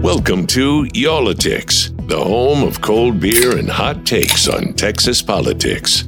Welcome to Y'all-itics, the home of cold beer and hot takes on Texas politics.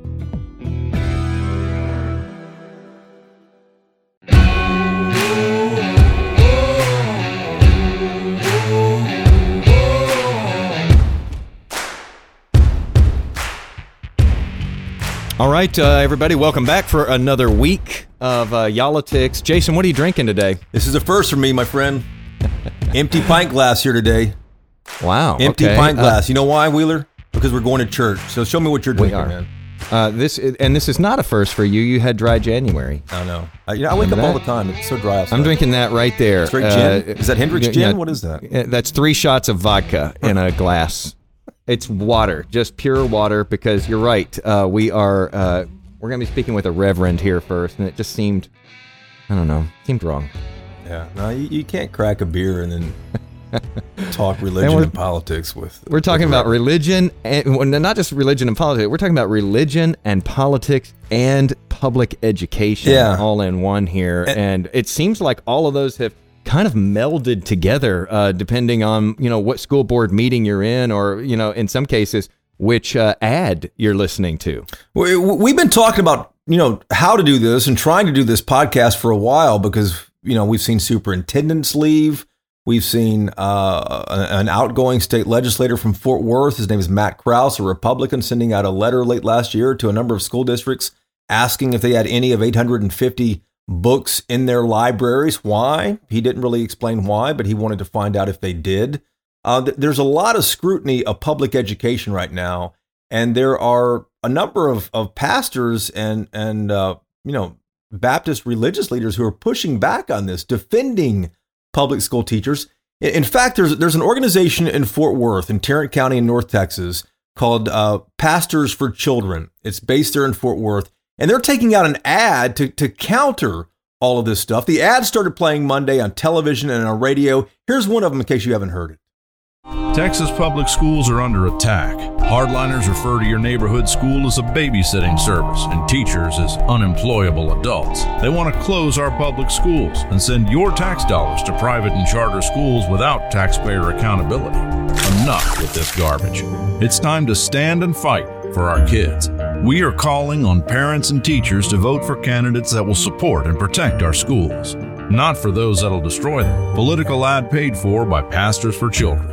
All right, everybody, welcome back for another week of Y'all-itics. Jason, what are you drinking today? This is a first for me, my friend. Empty pint glass here today. Wow. Empty okay. pint glass. You know why, Wheeler? Because we're going to church. So show me what you're drinking, man. This is not a first for you. You had dry January. I know. I wake up all the time. It's so dry outside. I'm drinking that right there. Straight gin? Is that Hendrick's gin? Yeah, what is that? That's 3 shots of vodka in a glass. It's water, just pure water, because you're right. We're going to be speaking with a reverend here first, and it just seemed wrong. Yeah, no, you can't crack a beer and then talk religion and politics with. We're talking about religion, and not just religion and politics. We're talking about religion and politics and public education all in one here. And it seems like all of those have kind of melded together, depending on, what school board meeting you're in, or, in some cases, which ad you're listening to. We've been talking about, how to do this and trying to do this podcast for a while because, we've seen superintendents leave. We've seen an outgoing state legislator from Fort Worth. His name is Matt Krause, a Republican, sending out a letter late last year to a number of school districts asking if they had any of 850 books in their libraries. Why? He didn't really explain why, but he wanted to find out if they did. There's a lot of scrutiny of public education right now, and there are a number of pastors and Baptist religious leaders who are pushing back on this, defending public school teachers. In fact, there's an organization in Fort Worth, in Tarrant County in North Texas, called Pastors for Children. It's based there in Fort Worth, and they're taking out an ad to counter all of this stuff. The ad started playing Monday on television and on radio. Here's one of them in case you haven't heard it. Texas public schools are under attack. Hardliners refer to your neighborhood school as a babysitting service and teachers as unemployable adults. They want to close our public schools and send your tax dollars to private and charter schools without taxpayer accountability. Enough with this garbage. It's time to stand and fight for our kids. We are calling on parents and teachers to vote for candidates that will support and protect our schools, not for those that'll destroy them. Political ad paid for by Pastors for Children.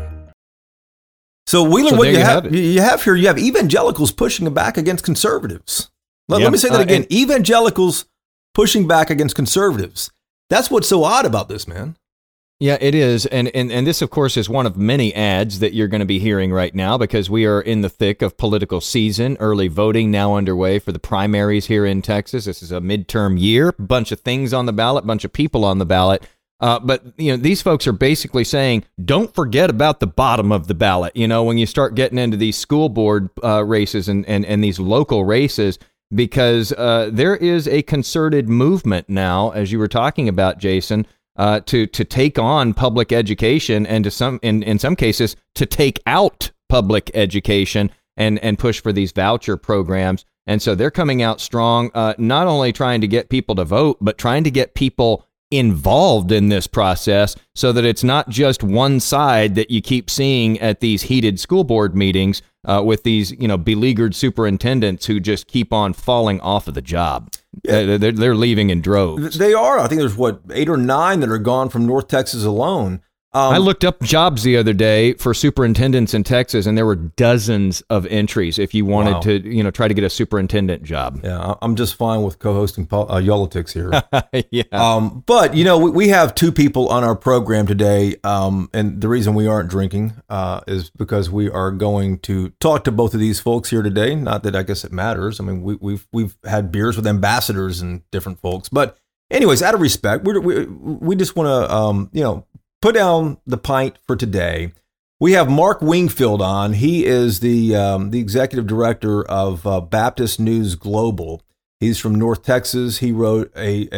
So Wheeler, what you have here, you have evangelicals pushing back against conservatives. Let me say that again. Evangelicals pushing back against conservatives. That's what's so odd about this, man. Yeah, it is. And this, of course, is one of many ads that you're going to be hearing right now because we are in the thick of political season, early voting now underway for the primaries here in Texas. This is a midterm year, bunch of things on the ballot, bunch of people on the ballot. But these folks are basically saying, don't forget about the bottom of the ballot. When you start getting into these school board races and these local races, because there is a concerted movement now, as you were talking about, Jason, to take on public education and in some cases to take out public education and push for these voucher programs. And so they're coming out strong, not only trying to get people to vote, but trying to get people involved in this process so that it's not just one side that you keep seeing at these heated school board meetings with these, beleaguered superintendents who just keep on falling off of the job. They're leaving in droves. They are. I think there's 8 or 9 that are gone from North Texas alone. I looked up jobs the other day for superintendents in Texas, and there were dozens of entries if you wanted to, try to get a superintendent job. Yeah, I'm just fine with co-hosting Y'all-itics here. Yeah. But, we have 2 people on our program today, and the reason we aren't drinking is because we are going to talk to both of these folks here today. Not that I guess it matters. I mean, we've had beers with ambassadors and different folks. But anyways, out of respect, we just want to, put down the pint for today. We have Mark Wingfield on. He is the executive director of Baptist News Global. He's from North Texas. He wrote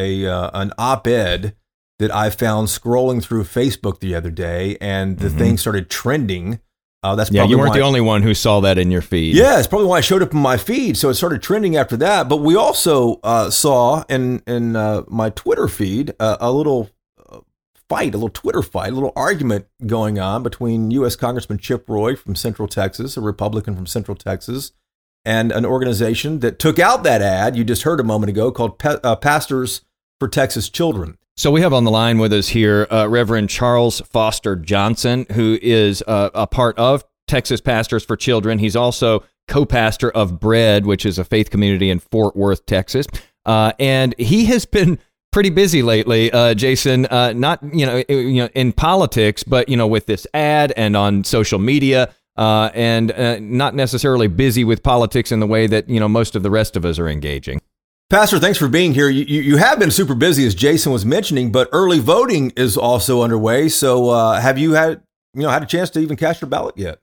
an op-ed that I found scrolling through Facebook the other day, and the thing started trending. That's probably you weren't the only one who saw that in your feed. Yeah, it's probably why it showed up in my feed. So it started trending after that. But we also saw in my Twitter feed a little fight, a little Twitter fight, a little argument going on between U.S. Congressman Chip Roy from Central Texas, a Republican from Central Texas, and an organization that took out that ad you just heard a moment ago called Pastors for Texas Children. So we have on the line with us here Reverend Charles Foster Johnson, who is a part of Texas Pastors for Children. He's also co-pastor of Bread, which is a faith community in Fort Worth, Texas. And he has been pretty busy lately, Jason, not, in politics, but, with this ad and on social media, and not necessarily busy with politics in the way that, most of the rest of us are engaging. Pastor, thanks for being here. You have been super busy, as Jason was mentioning, but early voting is also underway. So have you had a chance to even cast your ballot yet?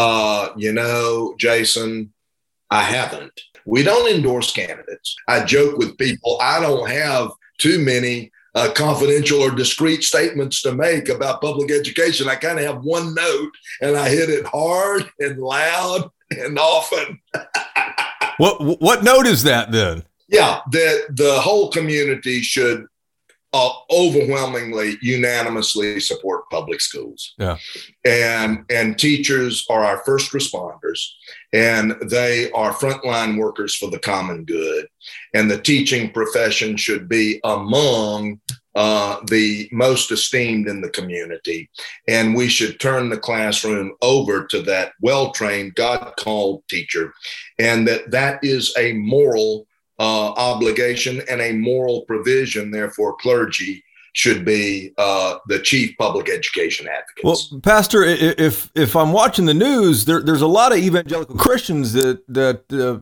Jason, I haven't. We don't endorse candidates. I joke with people, I don't have too many confidential or discreet statements to make about public education. I kind of have one note, and I hit it hard and loud and often. What note is that then? Yeah, that the whole community should overwhelmingly, unanimously support public schools. Yeah. And teachers are our first responders, and they are frontline workers for the common good. And the teaching profession should be among the most esteemed in the community. And we should turn the classroom over to that well-trained, God-called teacher. And that is a moral obligation and a moral provision. Therefore, clergy should be the chief public education advocates. Well, Pastor, if I'm watching the news, there's a lot of evangelical Christians that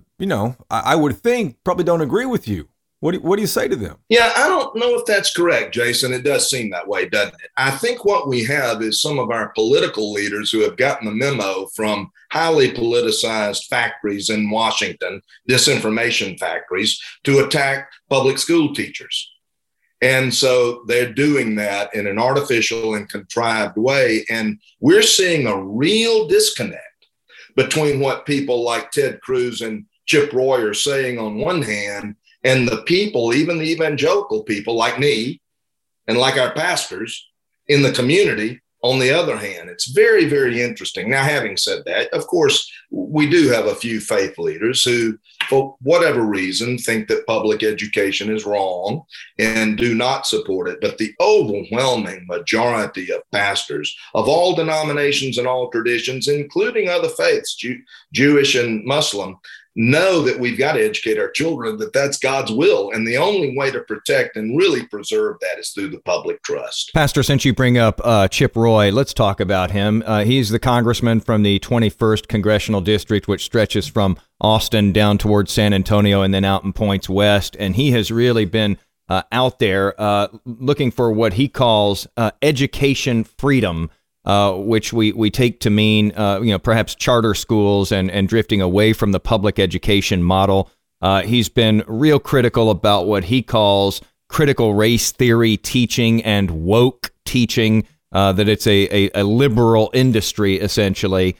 I would think probably don't agree with you. What do you say to them? Yeah, I don't know if that's correct, Jason. It does seem that way, doesn't it? I think what we have is some of our political leaders who have gotten the memo from highly politicized factories in Washington, disinformation factories, to attack public school teachers. And so they're doing that in an artificial and contrived way. And we're seeing a real disconnect between what people like Ted Cruz and Chip Roy are saying on one hand, and the people, even the evangelical people like me and like our pastors in the community, on the other hand. It's very, very interesting. Now, having said that, of course, we do have a few faith leaders who, for whatever reason, think that public education is wrong and do not support it. But the overwhelming majority of pastors of all denominations and all traditions, including other faiths, Jewish and Muslim, know that we've got to educate our children, that that's God's will. And the only way to protect and really preserve that is through the public trust. Pastor, since you bring up Chip Roy, let's talk about him. He's the congressman from the 21st Congressional District, which stretches from Austin down towards San Antonio and then out and points west. And he has really been out there looking for what he calls education freedom, which we take to mean, perhaps charter schools and drifting away from the public education model. He's been real critical about what he calls critical race theory teaching and woke teaching, that it's a liberal industry, essentially.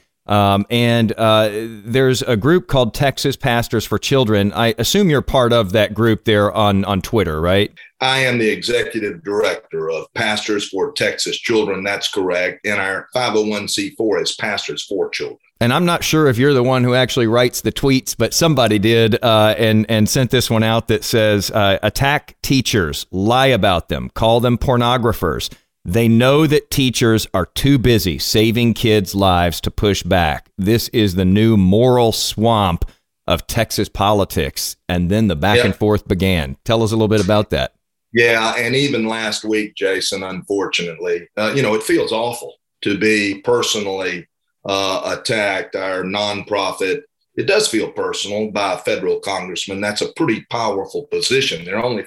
And there's a group called Texas Pastors for Children. I assume you're part of that group there on Twitter, right? I am the executive director of Pastors for Texas Children. That's correct. And our 501c4 is Pastors for Children. And I'm not sure if you're the one who actually writes the tweets, but somebody did and sent this one out that says, attack teachers, lie about them, call them pornographers. They know that teachers are too busy saving kids' lives to push back. This is the new moral swamp of Texas politics. And then the back and forth began. Tell us a little bit about that. Yeah, and even last week, Jason, unfortunately, it feels awful to be personally attacked. Our nonprofit, it does feel personal by a federal congressman. That's a pretty powerful position. There are only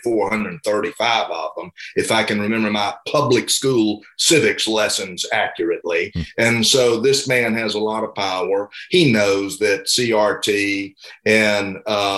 435 of them, if I can remember my public school civics lessons accurately. And so this man has a lot of power. He knows that CRT and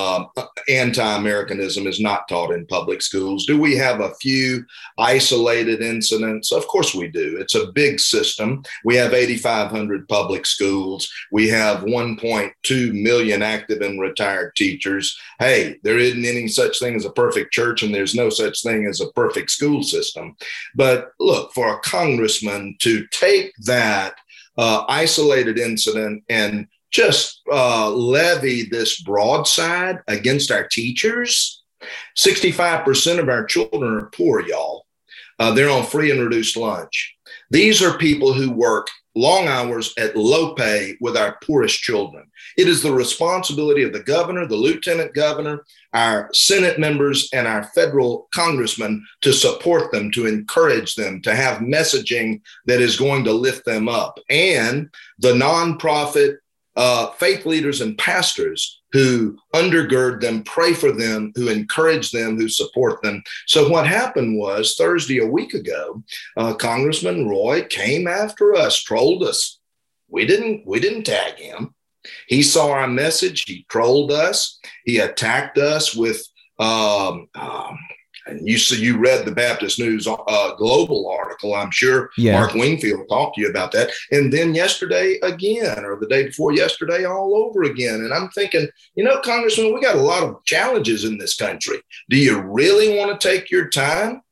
anti-Americanism is not taught in public schools. Do we have a few isolated incidents? Of course we do. It's a big system. We have 8,500 public schools. We have 1.2 million active and retired teachers. Hey, there isn't any such thing as a perfect church, and there's no such thing as a perfect school system. But look, for a congressman to take that isolated incident and just levy this broadside against our teachers. 65% of our children are poor, y'all. They're on free and reduced lunch. These are people who work long hours at low pay with our poorest children. It is the responsibility of the governor, the lieutenant governor, our Senate members, and our federal congressmen to support them, to encourage them, to have messaging that is going to lift them up. And the nonprofit faith leaders and pastors who undergird them, pray for them, who encourage them, who support them. So what happened was Thursday, a week ago, Congressman Roy came after us, trolled us. We didn't tag him. He saw our message. He trolled us. He attacked us with, and you read the Baptist News Global article, I'm sure. Yeah. Mark Wingfield talked to you about that. And then yesterday again, or the day before yesterday, all over again. And I'm thinking, Congressman, we got a lot of challenges in this country. Do you really want to take your time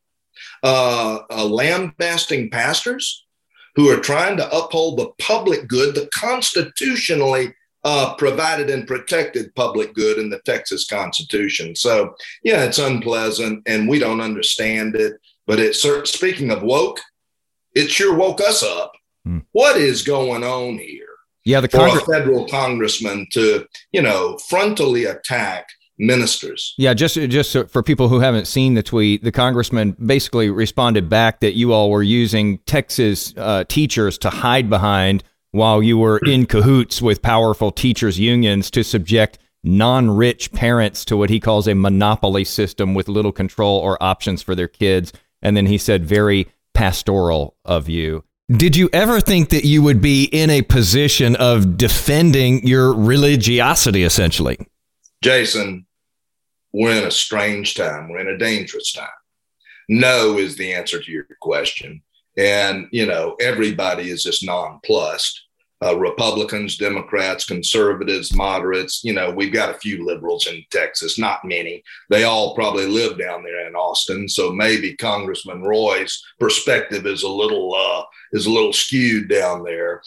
lambasting pastors who are trying to uphold the public good, the constitutionally provided and protected public good in the Texas Constitution? So, yeah, it's unpleasant and we don't understand it. But speaking of woke, it sure woke us up. What is going on here? Yeah, for a federal congressman to, frontally attack ministers. Yeah, just for people who haven't seen the tweet, the congressman basically responded back that you all were using Texas teachers to hide behind while you were in cahoots with powerful teachers' unions to subject non-rich parents to what he calls a monopoly system with little control or options for their kids. And then he said, very pastoral of you. Did you ever think that you would be in a position of defending your religiosity, essentially? Jason, we're in a strange time. We're in a dangerous time. No is the answer to your question. And, everybody is just nonplussed. Republicans, Democrats, conservatives, moderates, we've got a few liberals in Texas, not many. They all probably live down there in Austin. So maybe Congressman Roy's perspective is a little skewed down there.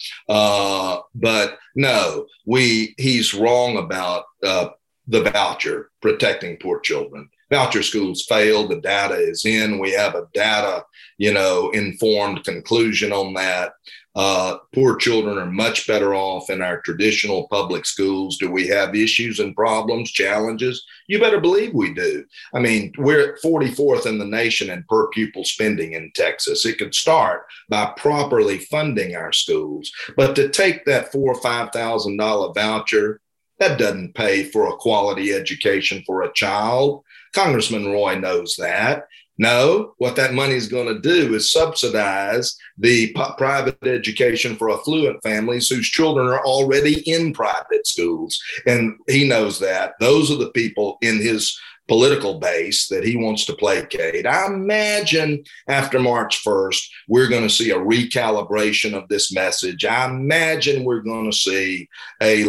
But no, he's wrong about the voucher protecting poor children. Voucher schools failed. The data is in. We have a data, informed conclusion on that. Poor children are much better off in our traditional public schools. Do we have issues and problems, challenges? You better believe we do. I mean, we're at 44th in the nation in per pupil spending in Texas. It could start by properly funding our schools. But to take that $4,000 or $5,000 voucher, that doesn't pay for a quality education for a child. Congressman Roy knows that. No, what that money is going to do is subsidize the private education for affluent families whose children are already in private schools. And he knows that. Those are the people in his political base that he wants to placate. I imagine after March 1st, we're going to see a recalibration of this message. I imagine we're going to see a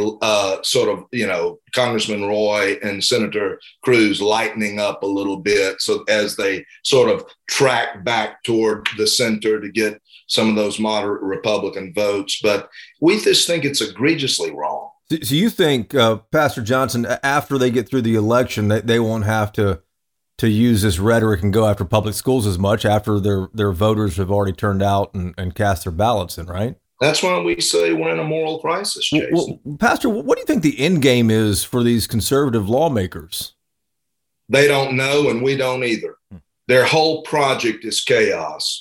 Congressman Roy and Senator Cruz lightening up a little bit so as they sort of track back toward the center to get some of those moderate Republican votes. But we just think it's egregiously wrong. So you think, Pastor Johnson, after they get through the election, they won't have to use this rhetoric and go after public schools as much after their voters have already turned out and cast their ballots in, right? That's why we say we're in a moral crisis, Jason. Well, Pastor, what do you think the end game is for these conservative lawmakers? They don't know, and we don't either. Their whole project is chaos.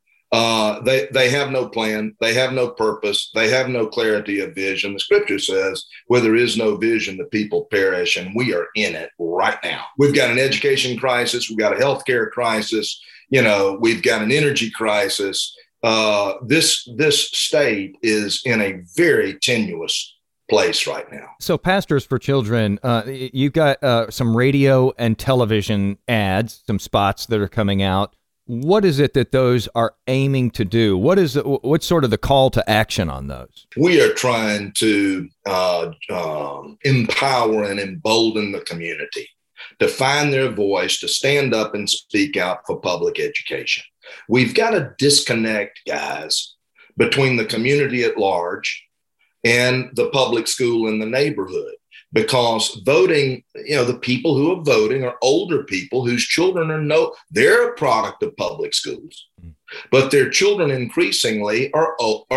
They have no plan. They have no purpose. They have no clarity of vision. The scripture says, where there is no vision, the people perish, and we are in it right now. We've got an education crisis. We've got a healthcare crisis. We've got an energy crisis. This state is in a very tenuous place right now. So Pastors for Children, you've got some radio and television ads, some spots that are coming out. What is it that those are aiming to do? What's sort of the call to action on those? We are trying to empower and embolden the community to find their voice, to stand up and speak out for public education. We've got to disconnect, guys, between the community at large and the public school in the neighborhood. Because voting, the people who are voting are older people whose children they're a product of public schools, but their children increasingly are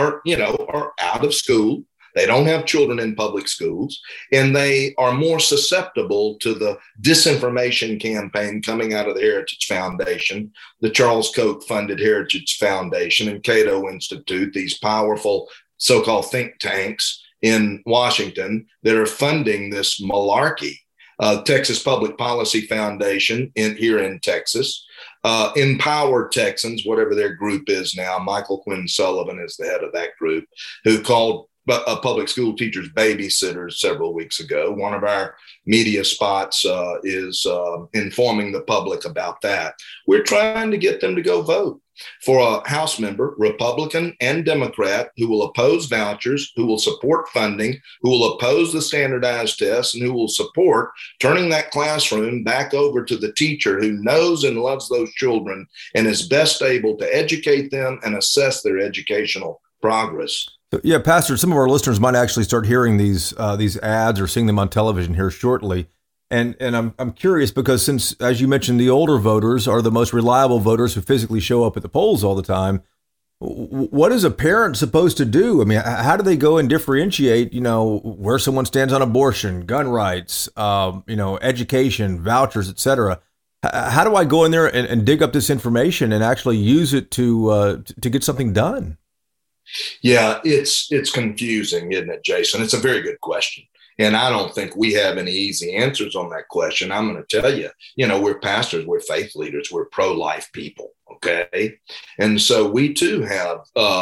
out of school. They don't have children in public schools, and they are more susceptible to the disinformation campaign coming out of the Heritage Foundation, the Charles Koch funded Heritage Foundation and Cato Institute, these powerful so-called think tanks in Washington that are funding this malarkey. Texas Public Policy Foundation here in Texas, Empower Texans, whatever their group is now. Michael Quinn Sullivan is the head of that group, who called public school teachers babysitters several weeks ago. One of our media spots is informing the public about that. We're trying to get them to go vote for a House member, Republican and Democrat, who will oppose vouchers, who will support funding, who will oppose the standardized tests, and who will support turning that classroom back over to the teacher who knows and loves those children and is best able to educate them and assess their educational progress. Yeah, Pastor, some of our listeners might actually start hearing these ads or seeing them on television here shortly. And I'm curious because since, as you mentioned, the older voters are the most reliable voters who physically show up at the polls all the time, what is a parent supposed to do? I mean, how do they go and differentiate, where someone stands on abortion, gun rights, education, vouchers, et cetera? How do I go in there and dig up this information and actually use it to get something done? Yeah, it's confusing, isn't it, Jason? It's a very good question. And I don't think we have any easy answers on that question. I'm going to tell you, we're pastors, we're faith leaders, we're pro-life people, okay? And so we too have,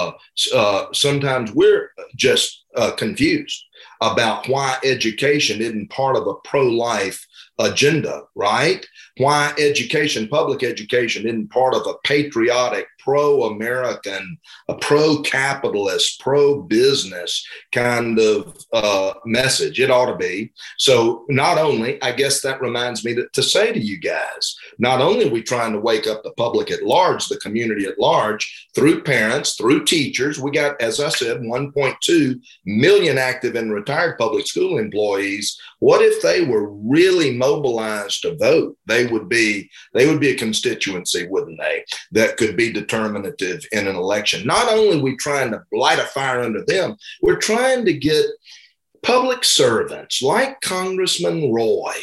sometimes we're just confused about why education isn't part of a pro-life agenda, right? Why public education isn't part of a patriotic, pro-American, a pro-capitalist, pro-business kind of message. It ought to be. So not only, I guess that reminds me to say to you guys, not only are we trying to wake up the public at large, the community at large, through parents, through teachers. We got, as I said, 1.2 million active and retired public school employees. What if they were really mobilized to vote? They would be a constituency, wouldn't they, that could be determinative in an election. Not only are we trying to light a fire under them, we're trying to get public servants like Congressman Roy.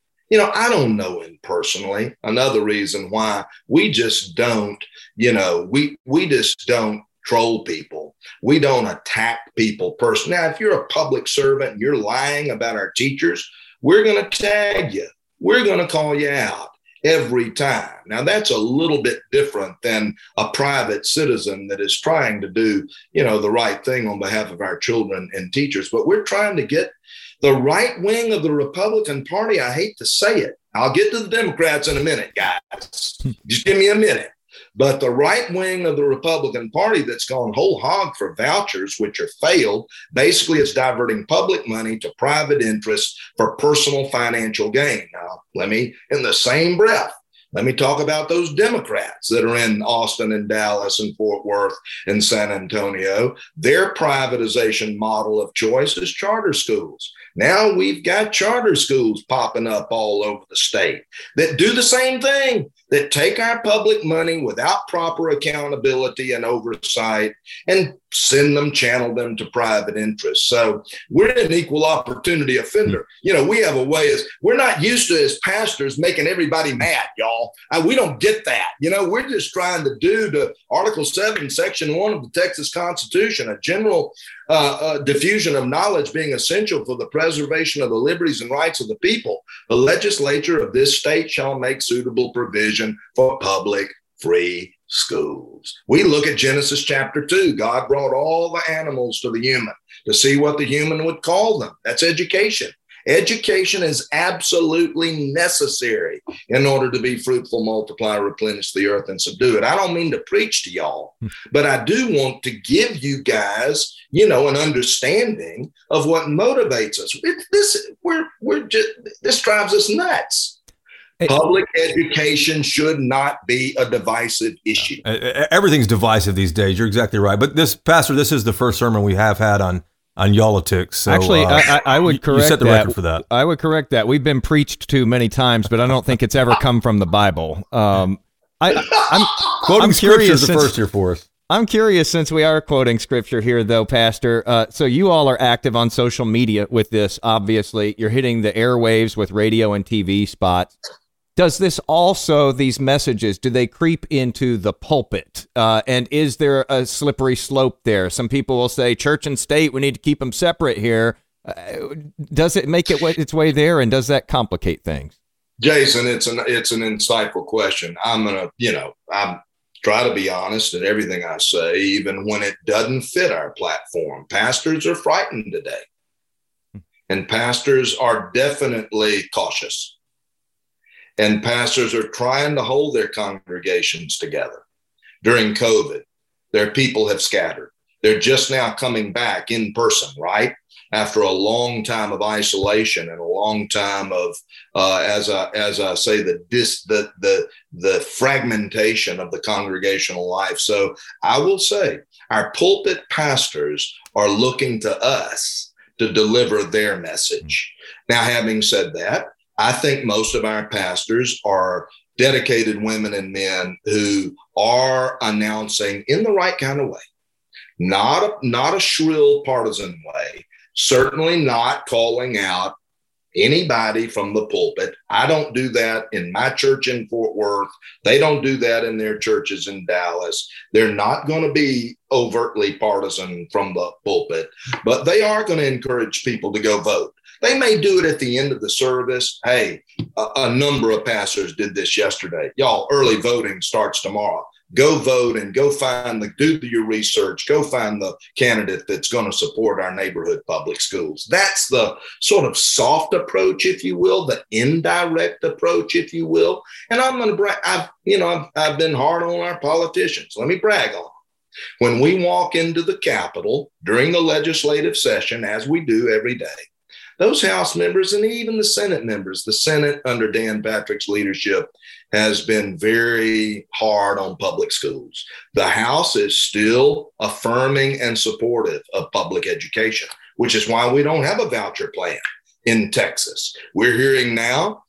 I don't know him personally. Another reason why we just don't, we just don't troll people. We don't attack people personally. Now, if you're a public servant and you're lying about our teachers, we're going to tag you. We're going to call you out every time. Now, that's a little bit different than a private citizen that is trying to do, the right thing on behalf of our children and teachers. But we're trying to get the right wing of the Republican Party. I hate to say it. I'll get to the Democrats in a minute, guys. Just give me a minute. But the right wing of the Republican Party that's gone whole hog for vouchers, which are failed, basically it's diverting public money to private interests for personal financial gain. Now, in the same breath, let me talk about those Democrats that are in Austin and Dallas and Fort Worth and San Antonio. Their privatization model of choice is charter schools. Now we've got charter schools popping up all over the state that do the same thing, that take our public money without proper accountability and oversight and channel them to private interests. So we're an equal opportunity offender. We have a way, we're not used to as pastors making everybody mad, y'all. We don't get that. We're just trying to do to Article 7, Section 1 of the Texas Constitution, a general diffusion of knowledge being essential for the preservation of the liberties and rights of the people. The legislature of this state shall make suitable provision for public free schools. We look at Genesis chapter 2. God brought all the animals to the human to see what the human would call them. That's education. Education is absolutely necessary in order to be fruitful, multiply, replenish the earth, and subdue it. I don't mean to preach to y'all, but I do want to give you guys, an understanding of what motivates us. This drives us nuts. Public education should not be a divisive issue. Everything's divisive these days. You're exactly right. But Pastor, this is the first sermon we have had on Y'all-itics. So, actually, I would correct you set the record for that. I would correct that. We've been preached to many times, but I don't think it's ever come from the Bible. I'm quoting scripture is the first here for us. I'm curious, since we are quoting scripture here, though, Pastor. So you all are active on social media with this. Obviously, you're hitting the airwaves with radio and TV spots. Does this also, these messages, do they creep into the pulpit? And is there a slippery slope there? Some people will say church and state, we need to keep them separate here. Does it make its way there, and does that complicate things? Jason, it's an insightful question. I'm try to be honest in everything I say, even when it doesn't fit our platform. Pastors are frightened today, and pastors are definitely cautious. And pastors are trying to hold their congregations together. During COVID, their people have scattered. They're just now coming back in person, right? After a long time of isolation and a long time of, as I say, the fragmentation of the congregational life. So I will say our pulpit pastors are looking to us to deliver their message. Now, having said that, I think most of our pastors are dedicated women and men who are announcing in the right kind of way, not a shrill partisan way, certainly not calling out anybody from the pulpit. I don't do that in my church in Fort Worth. They don't do that in their churches in Dallas. They're not going to be overtly partisan from the pulpit, but they are going to encourage people to go vote. They may do it at the end of the service. Hey, a number of pastors did this yesterday. Y'all, early voting starts tomorrow. Go vote and go do your research. Go find the candidate that's going to support our neighborhood public schools. That's the sort of soft approach, if you will, the indirect approach, if you will. And I'm going to brag. I've been hard on our politicians. Let me brag on them. When we walk into the Capitol during the legislative session, as we do every day, those House members and even the Senate members, the Senate under Dan Patrick's leadership has been very hard on public schools. The House is still affirming and supportive of public education, which is why we don't have a voucher plan in Texas. We're hearing now,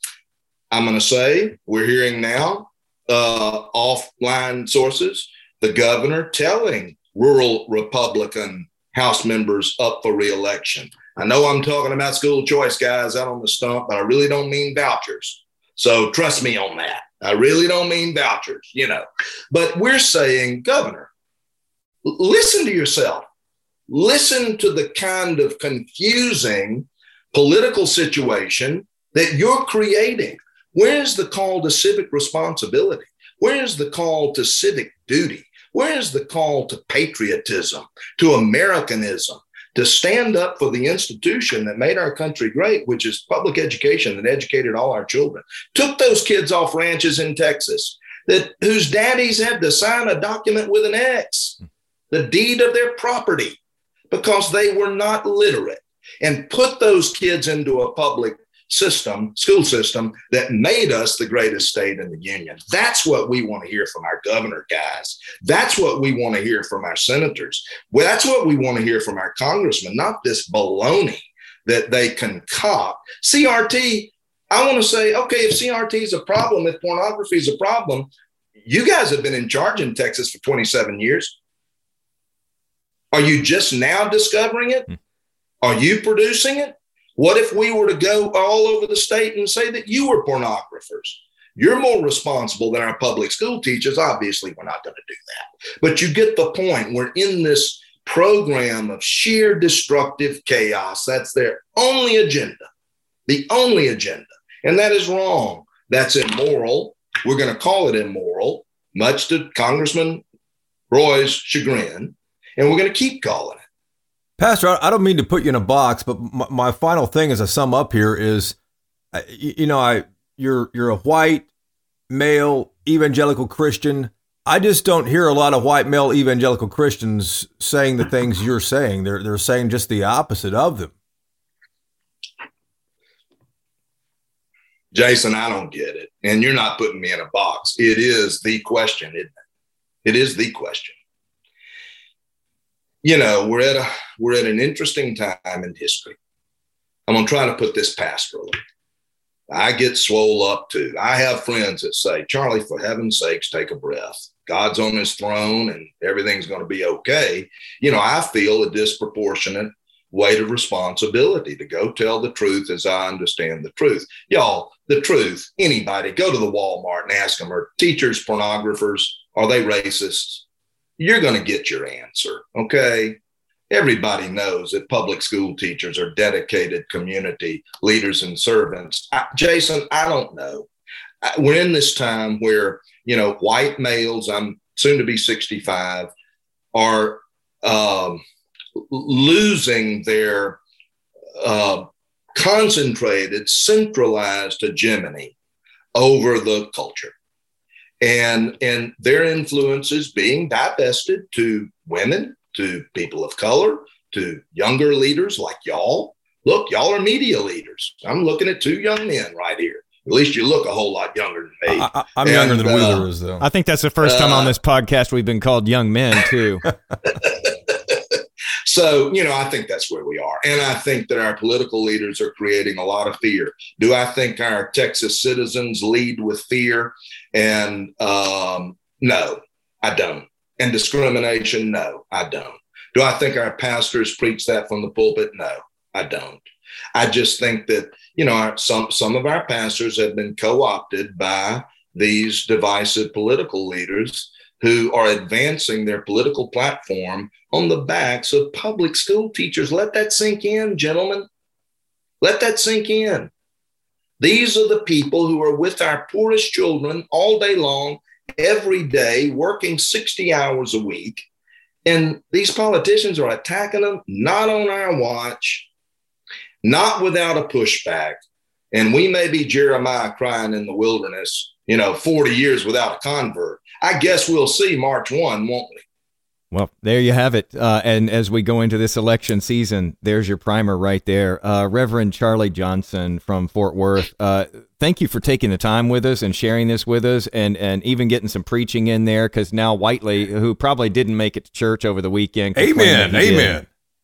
offline sources, the governor telling rural Republican House members up for re-election. I know I'm talking about school choice, guys, out on the stump, but I really don't mean vouchers. So trust me on that. I really don't mean vouchers, But we're saying, Governor, listen to yourself. Listen to the kind of confusing political situation that you're creating. Where's the call to civic responsibility? Where's the call to civic duty? Where's the call to patriotism, to Americanism? To stand up for the institution that made our country great, which is public education that educated all our children, took those kids off ranches in Texas whose daddies had to sign a document with an X, the deed of their property, because they were not literate, and put those kids into a public school system that made us the greatest state in the union. That's what we want to hear from our governor, guys. That's what we want to hear from our senators. Well, that's what we want to hear from our congressmen, not this baloney that they concoct. CRT, I want to say, okay, if CRT is a problem, if pornography is a problem, you guys have been in charge in Texas for 27 years. Are you just now discovering it? Are you producing it? What if we were to go all over the state and say that you were pornographers? You're more responsible than our public school teachers. Obviously, we're not going to do that. But you get the point. We're in this program of sheer destructive chaos. That's their only agenda, the only agenda. And that is wrong. That's immoral. We're going to call it immoral, much to Congressman Roy's chagrin. And we're going to keep calling it. Pastor, I don't mean to put you in a box, but my final thing as I sum up here is, you're a white male evangelical Christian. I just don't hear a lot of white male evangelical Christians saying the things you're saying. They're saying just the opposite of them. Jason, I don't get it. And you're not putting me in a box. It is the question, isn't it? It is the question. We're at an interesting time in history. I'm going to try to put this pastorally. I get swole up too. I have friends that say, Charlie, for heaven's sakes, take a breath. God's on his throne and everything's going to be okay. I feel a disproportionate weight of responsibility to go tell the truth as I understand the truth. Y'all, the truth, anybody, go to the Walmart and ask them, are teachers pornographers? Are they racists? You're going to get your answer, okay? Everybody knows that public school teachers are dedicated community leaders and servants. Jason, I don't know. We're in this time where, white males, I'm soon to be 65, are losing their concentrated, centralized hegemony over the culture. And their influence is being divested to women, to people of color, to younger leaders like y'all. Look, y'all are media leaders. I'm looking at two young men right here. At least you look a whole lot younger than me. I'm younger than Wheeler is, though. I think that's the first time on this podcast we've been called young men, too. So, I think that's where we are. And I think that our political leaders are creating a lot of fear. Do I think our Texas citizens lead with fear? And no, I don't. And discrimination? No, I don't. Do I think our pastors preach that from the pulpit? No, I don't. I just think that, some of our pastors have been co-opted by these divisive political leaders who are advancing their political platform on the backs of public school teachers. Let that sink in, gentlemen. Let that sink in. These are the people who are with our poorest children all day long, every day, working 60 hours a week. And these politicians are attacking them, not on our watch, not without a pushback. And we may be Jeremiah crying in the wilderness, 40 years without a convert. I guess we'll see March 1, won't we? Well, there you have it. And as we go into this election season, there's your primer right there. Reverend Charlie Johnson from Fort Worth, thank you for taking the time with us and sharing this with us and even getting some preaching in there, because now Whiteley, who probably didn't make it to church over the weekend. Amen.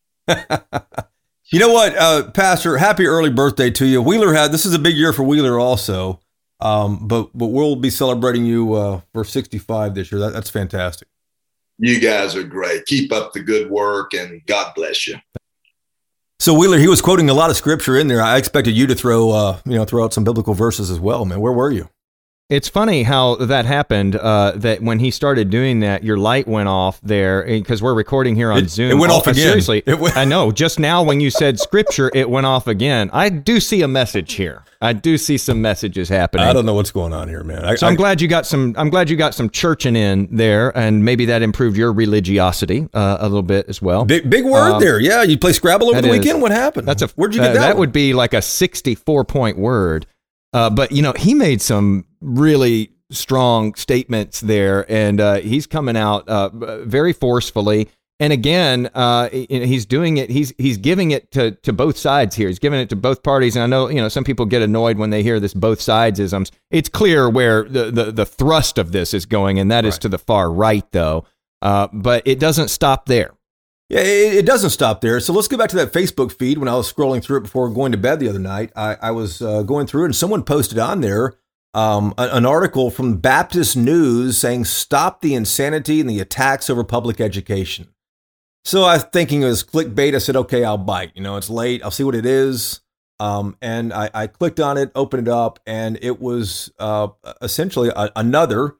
You know what, Pastor, happy early birthday to you. This is a big year for Wheeler also, but we'll be celebrating you for 65 this year. That's fantastic. You guys are great. Keep up the good work, and God bless you. So Wheeler, he was quoting a lot of scripture in there. I expected you to throw out some biblical verses as well, man. Where were you? It's funny how that happened, that when he started doing that, your light went off there, because we're recording here on Zoom. It went off again. Seriously, I know. Just now when you said scripture, it went off again. I do see a message here. I do see some messages happening. I don't know what's going on here, man. I'm glad you got some churching in there, and maybe that improved your religiosity a little bit as well. Big word there. Yeah, you play Scrabble over the weekend. What happened? Where'd you get that? That would be like a 64-point word. But, he made some really strong statements there, and he's coming out very forcefully. And again, he's doing it. He's giving it to both sides here. He's giving it to both parties. And I know, some people get annoyed when they hear this both sides-isms. It's clear where the thrust of this is going, and that is to the far right, though. But it doesn't stop there. Yeah, it doesn't stop there. So let's go back to that Facebook feed. When I was scrolling through it before going to bed the other night, I was going through it, and someone posted on there an article from Baptist News saying, "Stop the insanity and the attacks over public education." So I was thinking it was clickbait. I said, okay, I'll bite. It's late. I'll see what it is. And I clicked on it, opened it up, and it was essentially another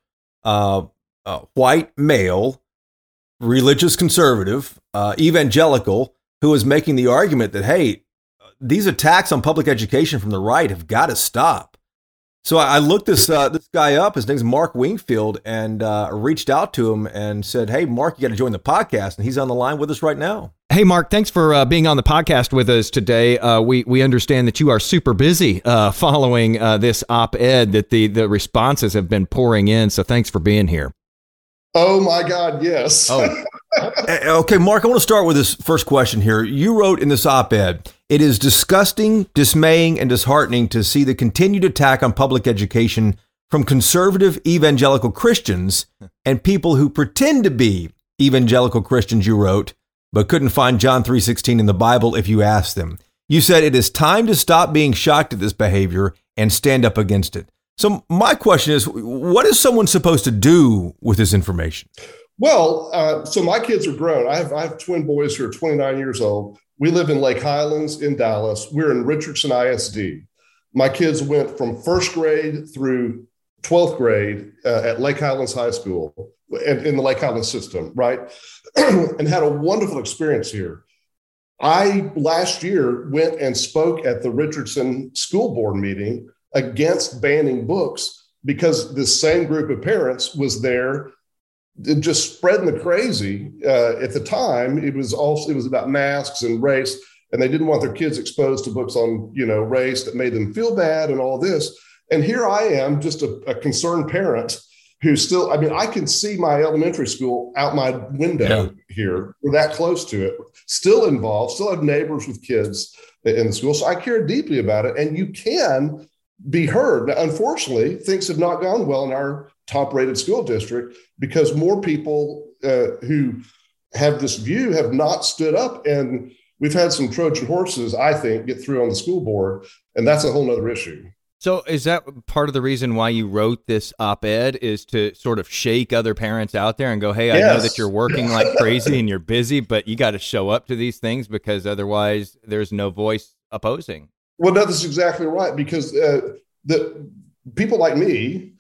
white male, religious conservative, evangelical, who was making the argument that, hey, these attacks on public education from the right have got to stop. So I looked this guy up. His name's Mark Wingfield, and reached out to him and said, hey, Mark, you got to join the podcast. And he's on the line with us right now. Hey, Mark, thanks for being on the podcast with us today. We understand that you are super busy following this op-ed, that the responses have been pouring in. So thanks for being here. Oh, my God, yes. Oh. Okay, Mark, I want to start with this first question here. You wrote in this op-ed, "It is disgusting, dismaying, and disheartening to see the continued attack on public education from conservative evangelical Christians and people who pretend to be evangelical Christians," you wrote, "but couldn't find John 3:16 in the Bible if you asked them. You said it is time to stop being shocked at this behavior and stand up against it." So my question is, what is someone supposed to do with this information? Well, so my kids are grown. I have twin boys who are 29 years old. We live in Lake Highlands in Dallas. We're in Richardson ISD. My kids went from first grade through 12th grade at Lake Highlands High School and in the Lake Highlands system, right? And had a wonderful experience here. I last year went and spoke at the Richardson school board meeting against banning books because this same group of parents was there just spreading the crazy. At the time, it was about masks and race, and they didn't want their kids exposed to books on, race that made them feel bad and all this. And here I am, just a concerned parent who still, I can see my elementary school out my window here. We're that close to it, still involved, still have neighbors with kids in the school. So I care deeply about it, and you can be heard. Now, unfortunately, things have not gone well in our top-rated school district because more people who have this view have not stood up, and we've had some Trojan horses, I think, get through on the school board, and that's a whole nother issue. So is that part of the reason why you wrote this op-ed, is to sort of shake other parents out there and go, hey, I know that you're working like crazy and you're busy, but you got to show up to these things because otherwise there's no voice opposing? Well, no, that's exactly right, because the people like me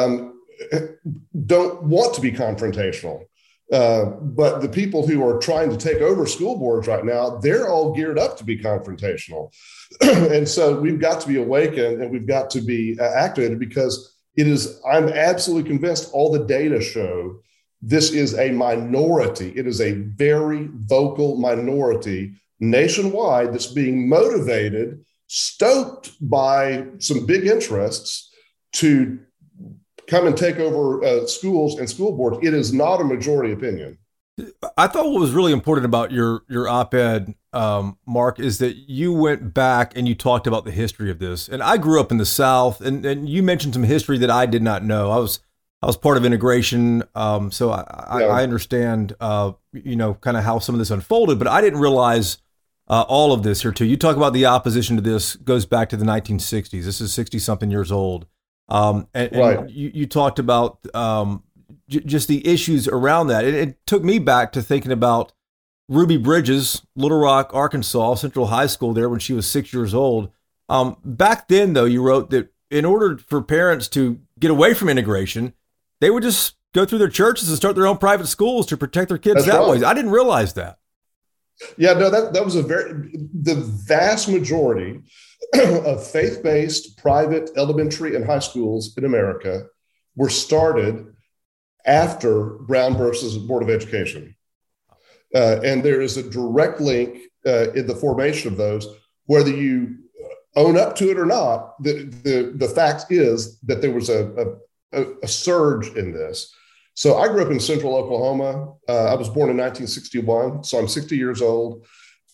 don't want to be confrontational. But the people who are trying to take over school boards right now, they're all geared up to be confrontational. And so we've got to be awakened and we've got to be activated, because I'm absolutely convinced all the data show this is a minority. It is a very vocal minority nationwide that's being motivated, stoked by some big interests to come and take over schools and school boards. It is not a majority opinion. I thought what was really important about your op-ed, Mark, is that you went back and you talked about the history of this. And I grew up in the South, and you mentioned some history that I did not know. I was part of integration, so I understand, kind of how some of this unfolded, but I didn't realize all of this here too. You talk about the opposition to this goes back to the 1960s. This is 60-something years old. And you talked about just the issues around that. It took me back to thinking about Ruby Bridges, Little Rock, Arkansas, Central High School there when she was 6 years old. Back then, though, you wrote that in order for parents to get away from integration, they would just go through their churches and start their own private schools to protect their kids that way. I didn't realize that. Yeah, no, that was the vast majority of faith-based private elementary and high schools in America were started after Brown versus Board of Education. And there is a direct link in the formation of those, whether you own up to it or not. The fact is that there was a surge in this. So I grew up in central Oklahoma. I was born in 1961, so I'm 60 years old.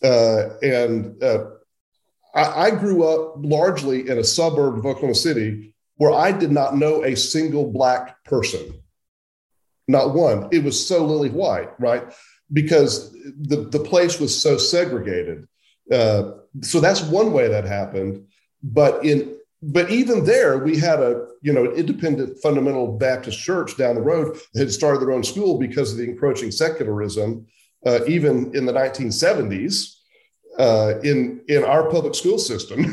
I grew up largely in a suburb of Oklahoma City where I did not know a single Black person, not one. It was so lily white, right? Because the place was so segregated. So that's one way that happened. But even there, we had an independent fundamental Baptist church down the road that had started their own school because of the encroaching secularism, even in the 1970s, in our public school system.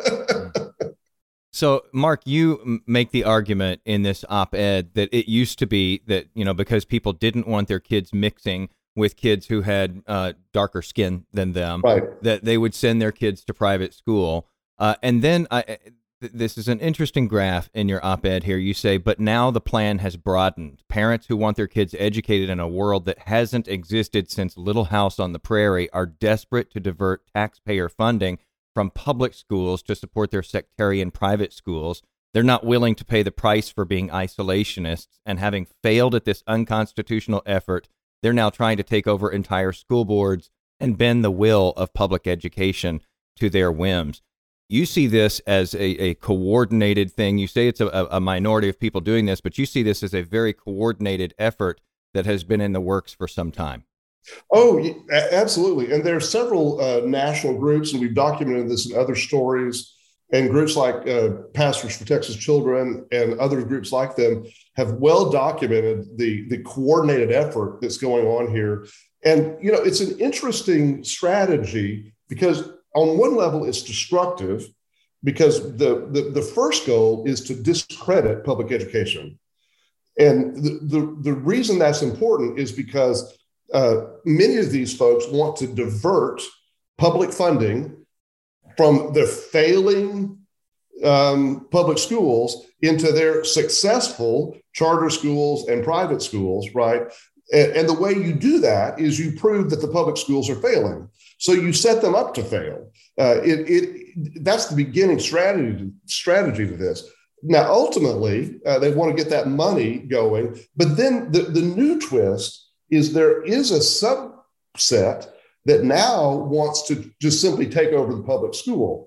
So, Mark, you make the argument in this op-ed that it used to be that, because people didn't want their kids mixing with kids who had darker skin than them, right, that they would send their kids to private school. And then This is an interesting graph in your op-ed here. You say, but now the plan has broadened. Parents who want their kids educated in a world that hasn't existed since Little House on the Prairie are desperate to divert taxpayer funding from public schools to support their sectarian private schools. They're not willing to pay the price for being isolationists, and having failed at this unconstitutional effort, they're now trying to take over entire school boards and bend the will of public education to their whims. You see this as a coordinated thing. You say it's a minority of people doing this, but you see this as a very coordinated effort that has been in the works for some time. Oh, absolutely. And there are several national groups, and we've documented this in other stories, and groups like Pastors for Texas Children and other groups like them have well documented the coordinated effort that's going on here. And, it's an interesting strategy because on one level, it's destructive because the first goal is to discredit public education. And the reason that's important is because many of these folks want to divert public funding from the failing public schools into their successful charter schools and private schools, right? And the way you do that is you prove that the public schools are failing. So you set them up to fail. That's the beginning strategy to this. Now, ultimately, they want to get that money going. But then the new twist is there is a subset that now wants to just simply take over the public school.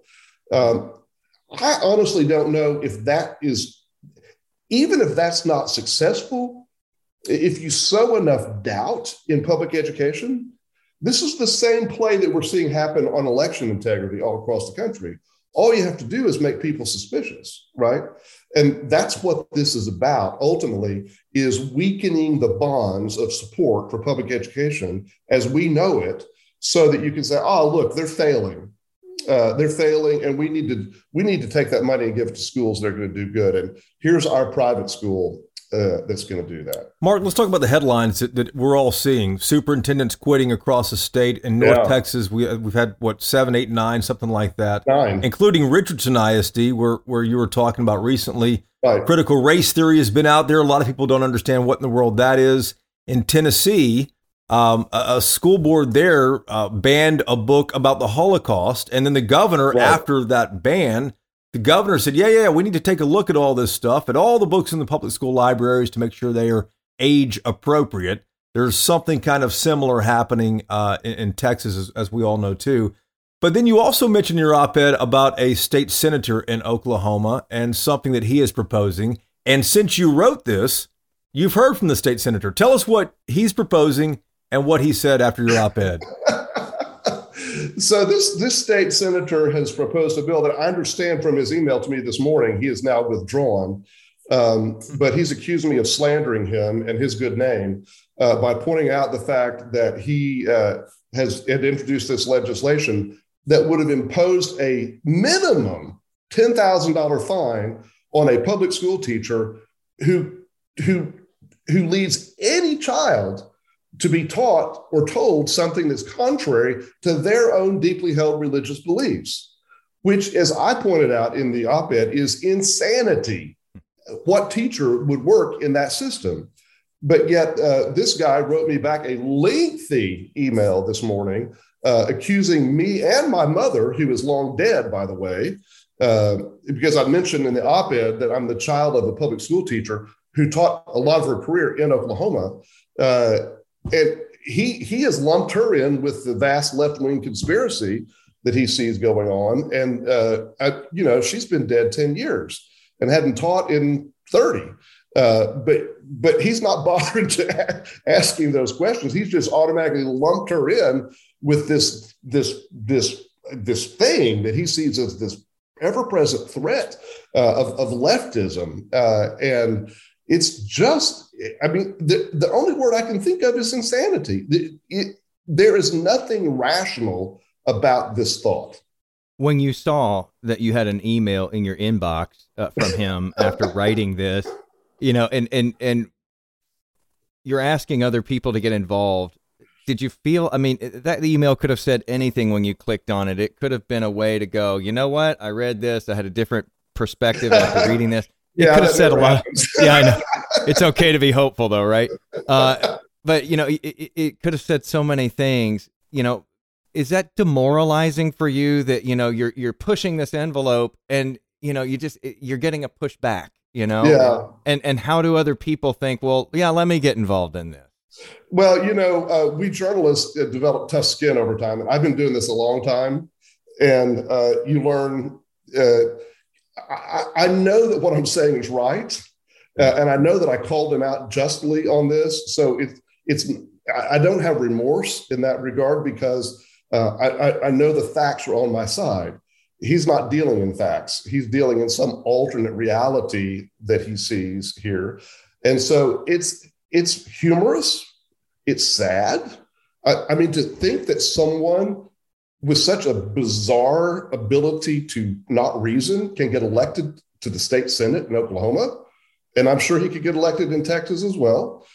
I honestly don't know if that is, even if that's not successful, if you sow enough doubt in public education, this is the same play that we're seeing happen on election integrity all across the country. All you have to do is make people suspicious, right? And that's what this is about, ultimately, is weakening the bonds of support for public education as we know it, so that you can say, oh, look, they're failing. And we need to take that money and give it to schools that are going to do good. And here's our private school that's going to do that. Mark, let's talk about the headlines that we're all seeing. Superintendents quitting across the state. In North Texas, we've had, 7, 8, 9, something like that. 9. Including Richardson ISD, where you were talking about recently. Right. Critical race theory has been out there. A lot of people don't understand what in the world that is. In Tennessee, a school board there banned a book about the Holocaust. And then the governor, after that ban, the governor said, yeah, we need to take a look at all this stuff, at all the books in the public school libraries to make sure they are age appropriate. There's something kind of similar happening in Texas, as we all know, too. But then you also mentioned in your op-ed about a state senator in Oklahoma and something that he is proposing. And since you wrote this, you've heard from the state senator. Tell us what he's proposing and what he said after your op-ed. So this state senator has proposed a bill that I understand from his email to me this morning, he is now withdrawn, but he's accused me of slandering him and his good name by pointing out the fact that he had introduced this legislation that would have imposed a minimum $10,000 fine on a public school teacher who leads any child to be taught or told something that's contrary to their own deeply held religious beliefs, which, as I pointed out in the op-ed, is insanity. What teacher would work in that system? But yet this guy wrote me back a lengthy email this morning accusing me and my mother, who is long dead, by the way, because I mentioned in the op-ed that I'm the child of a public school teacher who taught a lot of her career in Oklahoma. And he has lumped her in with the vast left-wing conspiracy that he sees going on. And, she's been dead 10 years and hadn't taught in 30. But he's not bothering to asking those questions. He's just automatically lumped her in with this thing that he sees as this ever-present threat of leftism. And it's just, the only word I can think of is insanity. There is nothing rational about this thought. When you saw that you had an email in your inbox from him after writing this, and you're asking other people to get involved, did you feel, that email could have said anything when you clicked on it. It could have been a way to go, you know what? I read this. I had a different perspective after reading this. It Yeah, could have that said a never lot. happens. Yeah, I know. It's okay to be hopeful, though, right? But it could have said so many things. Is that demoralizing for you that you're pushing this envelope and you're getting a pushback? Yeah. And how do other people think? Well, yeah, let me get involved in this. Well, we journalists develop tough skin over time, and I've been doing this a long time. And you learn. I know that what I'm saying is right, and I know that I called him out justly on this. So I don't have remorse in that regard because I know the facts are on my side. He's not dealing in facts. He's dealing in some alternate reality that he sees here. And so it's humorous. It's sad. I mean, to think that someone with such a bizarre ability to not reason can get elected to the state Senate in Oklahoma, and I'm sure he could get elected in Texas as well.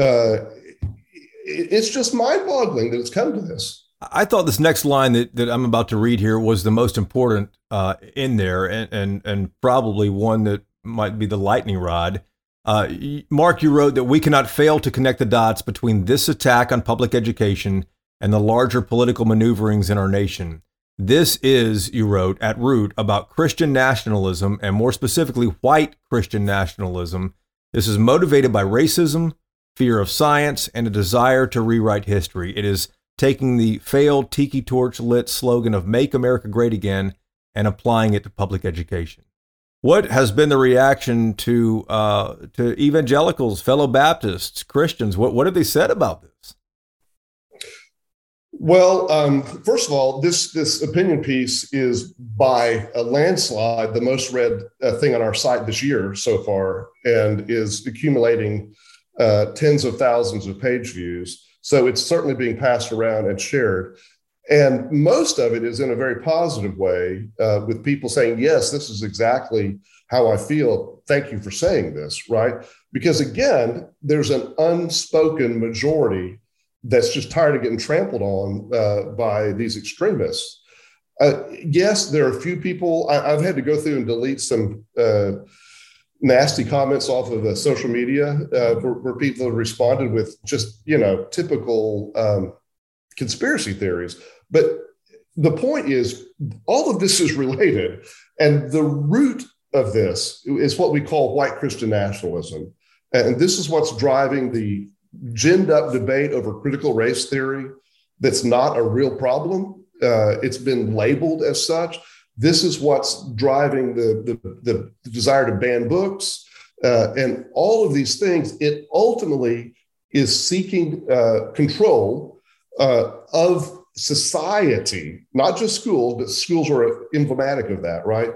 It's just mind-boggling that it's come to this. I thought this next line that I'm about to read here was the most important in there, and probably one that might be the lightning rod. Mark, you wrote that we cannot fail to connect the dots between this attack on public education and the larger political maneuverings in our nation. This is, you wrote, at root about Christian nationalism, and more specifically, white Christian nationalism. This is motivated by racism, fear of science, and a desire to rewrite history. It is taking the failed tiki torch lit slogan of Make America Great Again and applying it to public education. What has been the reaction to evangelicals, fellow Baptists, Christians? What have they said about this? Well, first of all, this opinion piece is by a landslide the most read thing on our site this year so far, and is accumulating tens of thousands of page views. So it's certainly being passed around and shared. And most of it is in a very positive way, with people saying, yes, this is exactly how I feel. Thank you for saying this, right? Because again, there's an unspoken majority that's just tired of getting trampled on by these extremists. Yes, there are a few people. I've had to go through and delete some nasty comments off of social media where people have responded with just, typical conspiracy theories. But the point is, all of this is related. And the root of this is what we call white Christian nationalism. And this is what's driving the ginned up debate over critical race theory that's not a real problem. It's been labeled as such. This is what's driving the desire to ban books and all of these things. It ultimately is seeking control of society, not just schools, but schools are emblematic of that, right?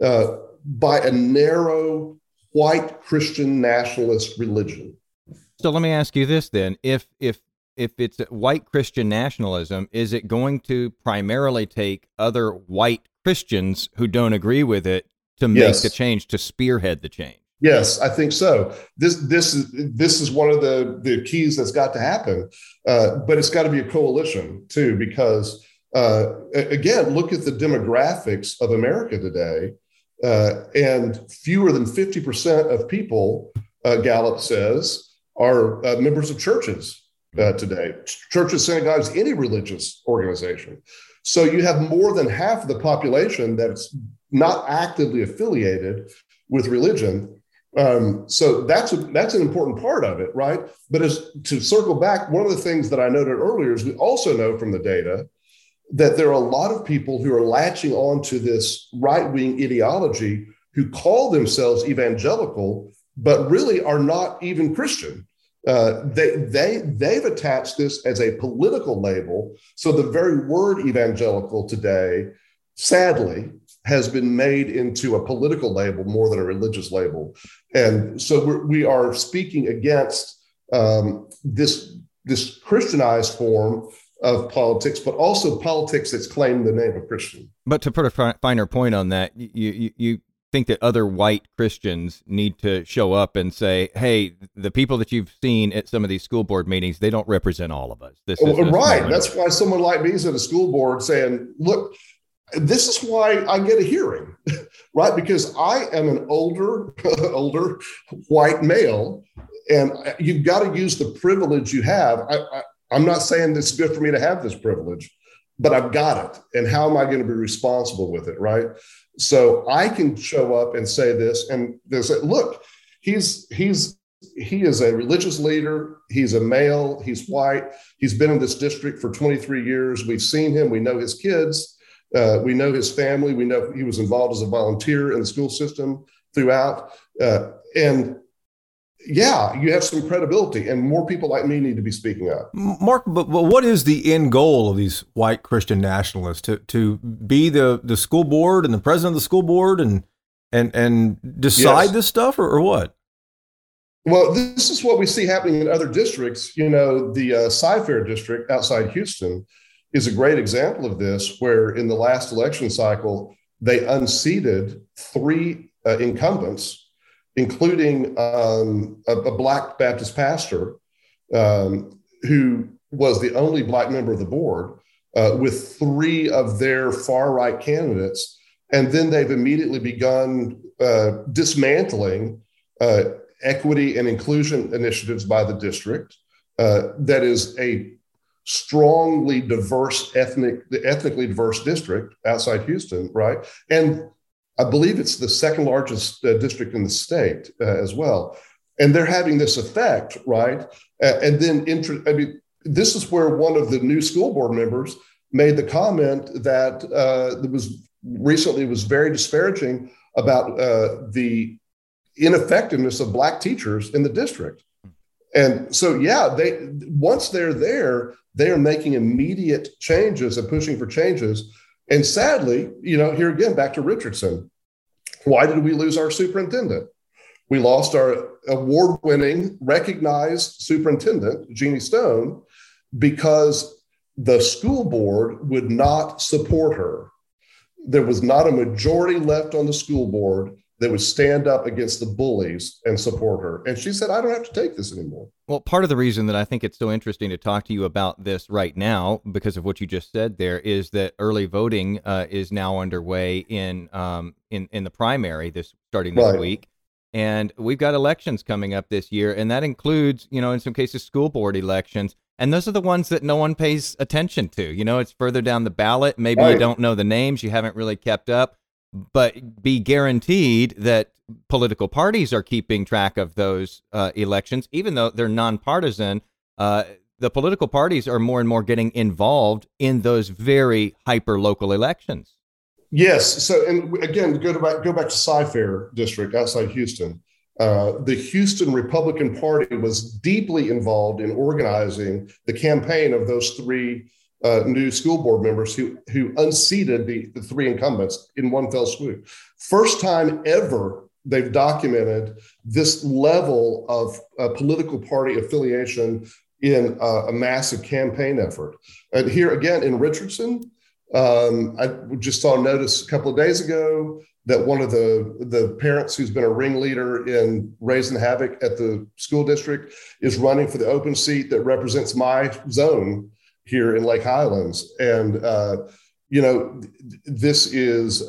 By a narrow white Christian nationalist religion. So let me ask you this then: if it's white Christian nationalism, is it going to primarily take other white Christians who don't agree with it to make the change, to spearhead the change? Yes, I think so. This is one of the keys that's got to happen, but it's got to be a coalition too, because again, look at the demographics of America today, and fewer than 50% of people, Gallup says, are members of churches today. Churches, synagogues, any religious organization. So you have more than half of the population that's not actively affiliated with religion. So that's an important part of it, right? But to circle back, one of the things that I noted earlier is we also know from the data that there are a lot of people who are latching on to this right-wing ideology who call themselves evangelical, but really are not even Christian. They've attached this as a political label. So the very word evangelical today, sadly, has been made into a political label more than a religious label. And so we are speaking against this Christianized form of politics, but also politics that's claimed the name of Christian. But to put a finer point on that, you think that other white Christians need to show up and say, hey, the people that you've seen at some of these school board meetings, they don't represent all of us. This is right. That's why someone like me is at a school board saying, look, this is why I get a hearing, right? Because I am an older white male, and you've got to use the privilege you have. I'm not saying it's good for me to have this privilege, but I've got it. And how am I going to be responsible with it, right? So I can show up and say this, and they say, look, he is a religious leader. He's a male. He's white. He's been in this district for 23 years. We've seen him. We know his kids. We know his family. We know he was involved as a volunteer in the school system throughout. And yeah, you have some credibility, and more people like me need to be speaking up. Mark, but what is the end goal of these white Christian nationalists? To be the school board and the president of the school board and decide this stuff, or what? Well, this is what we see happening in other districts. You know, the Cy-Fair district outside Houston is a great example of this, where in the last election cycle, they unseated 3 incumbents, including a Black Baptist pastor who was the only Black member of the board, with 3 of their far-right candidates. And then they've immediately begun dismantling equity and inclusion initiatives by the district. That is a strongly diverse, ethnically diverse district outside Houston, right? And I believe it's the second largest district in the state as well. And they're having this effect, right? And then, this is where one of the new school board members made the comment that was very disparaging about the ineffectiveness of Black teachers in the district. And so, once they're there, they are making immediate changes and pushing for changes. And sadly, here again, back to Richardson, why did we lose our superintendent? We lost our award-winning, recognized superintendent, Jeannie Stone, because the school board would not support her. There was not a majority left on the school board that would stand up against the bullies and support her. And she said, I don't have to take this anymore. Well, part of the reason that I think it's so interesting to talk to you about this right now, because of what you just said there, is that early voting is now underway in the primary starting this week. And we've got elections coming up this year, and that includes, in some cases, school board elections. And those are the ones that no one pays attention to. It's further down the ballot. Maybe you don't know the names. You haven't really kept up. But be guaranteed that political parties are keeping track of those elections, even though they're nonpartisan. The political parties are more and more getting involved in those very hyper-local elections. Yes. So, and again, go back to Cy-Fair district outside Houston. The Houston Republican Party was deeply involved in organizing the campaign of those 3 new school board members who unseated the 3 incumbents in one fell swoop. First time ever they've documented this level of political party affiliation in a massive campaign effort. And here again in Richardson, I just saw a notice a couple of days ago that one of the parents who's been a ringleader in raising havoc at the school district is running for the open seat that represents my zone here in Lake Highlands. And, this is,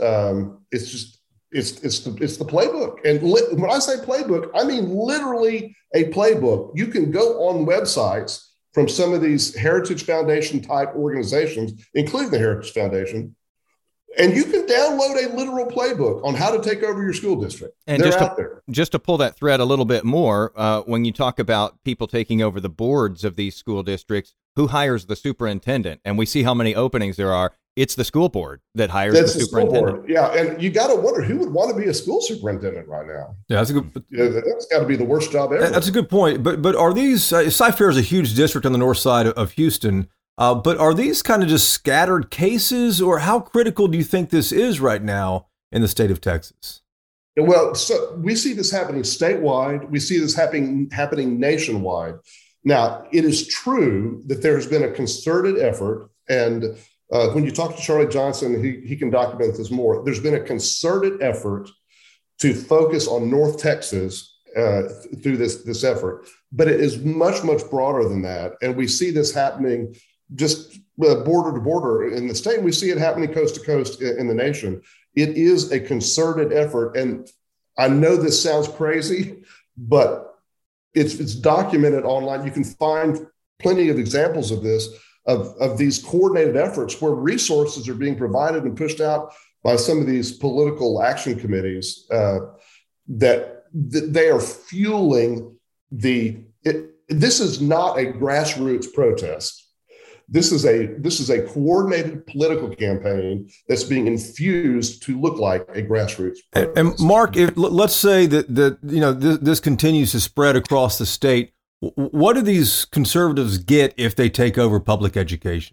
it's the playbook. And when I say playbook, I mean literally a playbook. You can go on websites from some of these Heritage Foundation type organizations, including the Heritage Foundation, and you can download a literal playbook on how to take over your school district. And just to pull that thread a little bit more, when you talk about people taking over the boards of these school districts, who hires the superintendent? And we see how many openings there are. It's the school board that hires the superintendent. Yeah, and you got to wonder who would want to be a school superintendent right now. Yeah, that's a good. That's got to be the worst job ever. That's a good point. But are these Cy-Fair is a huge district on the north side of Houston? But are these kind of just scattered cases, or how critical do you think this is right now in the state of Texas? Well, so we see this happening statewide. We see this happening nationwide. Now, it is true that there has been a concerted effort, and when you talk to Charlie Johnson, he can document this more. There's been a concerted effort to focus on North Texas through this effort, but it is much, much broader than that. And we see this happening just border to border in the state. And we see it happening coast to coast in the nation. It is a concerted effort. And I know this sounds crazy, but it's documented online. You can find plenty of examples of this, of these coordinated efforts where resources are being provided and pushed out by some of these political action committees that they are fueling this is not a grassroots protest. This is a coordinated political campaign that's being infused to look like a grassroots protest. And Mark, let's say that this continues to spread across the state. What do these conservatives get if they take over public education?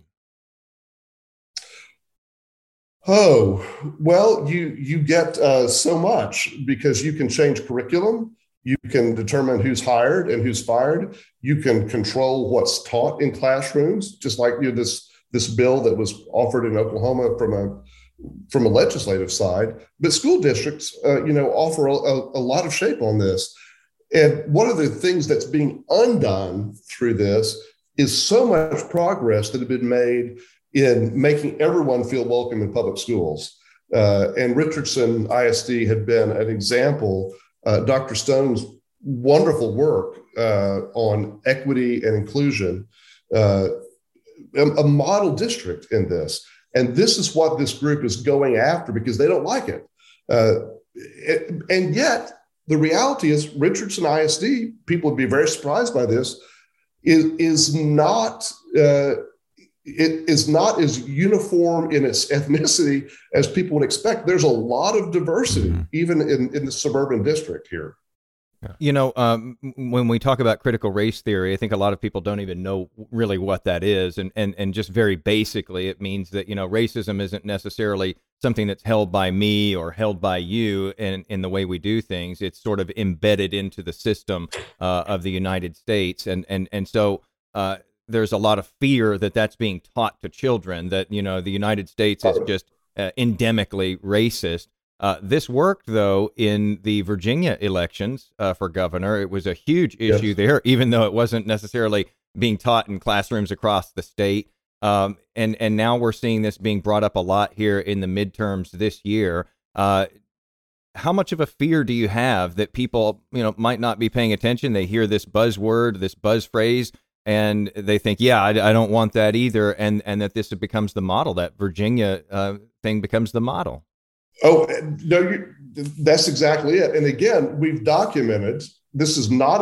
Oh, well, you get so much, because you can change curriculum. You can determine who's hired and who's fired. You can control what's taught in classrooms, just like this bill that was offered in Oklahoma from a legislative side. But school districts, offer a lot of shape on this. And one of the things that's being undone through this is so much progress that had been made in making everyone feel welcome in public schools. And Richardson ISD had been an example. Dr. Stone's wonderful work on equity and inclusion, a model district in this. And this is what this group is going after because they don't like it. And yet, the reality is Richardson ISD, people would be very surprised by this, is not as uniform in its ethnicity as people would expect. There's a lot of diversity, even in the suburban district here. When we talk about critical race theory, I think a lot of people don't even know really what that is. And just very basically, it means that, racism isn't necessarily something that's held by me or held by you in the way we do things. It's sort of embedded into the system of the United States. And so there's a lot of fear that that's being taught to children, that, the United States is just endemically racist. This worked, though, in the Virginia elections for governor. It was a huge issue there, even though it wasn't necessarily being taught in classrooms across the state. And now we're seeing this being brought up a lot here in the midterms this year. How much of a fear do you have that people, might not be paying attention? They hear this buzzword, this buzz phrase, and they think, I don't want that either. And that this becomes the model, that Virginia thing becomes the model. Oh, no, that's exactly it. And again, we've documented, this is not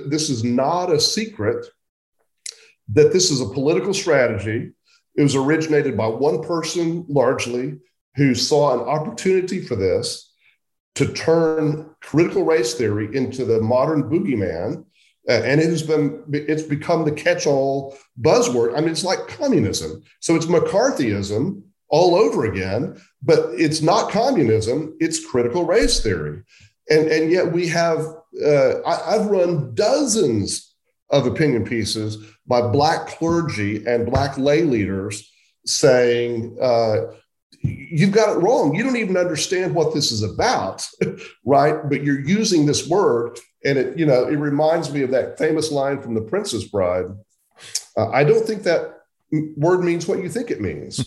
a secret, that this is a political strategy. It was originated by one person largely who saw an opportunity for this to turn critical race theory into the modern boogeyman. And it's become the catch-all buzzword. I mean, it's like communism. So it's McCarthyism all over again, but it's not communism, it's critical race theory. And yet we have, I've run dozens of opinion pieces by Black clergy and Black lay leaders saying, you've got it wrong. You don't even understand what this is about, right? But you're using this word, and it reminds me of that famous line from The Princess Bride. I don't think that word means what you think it means.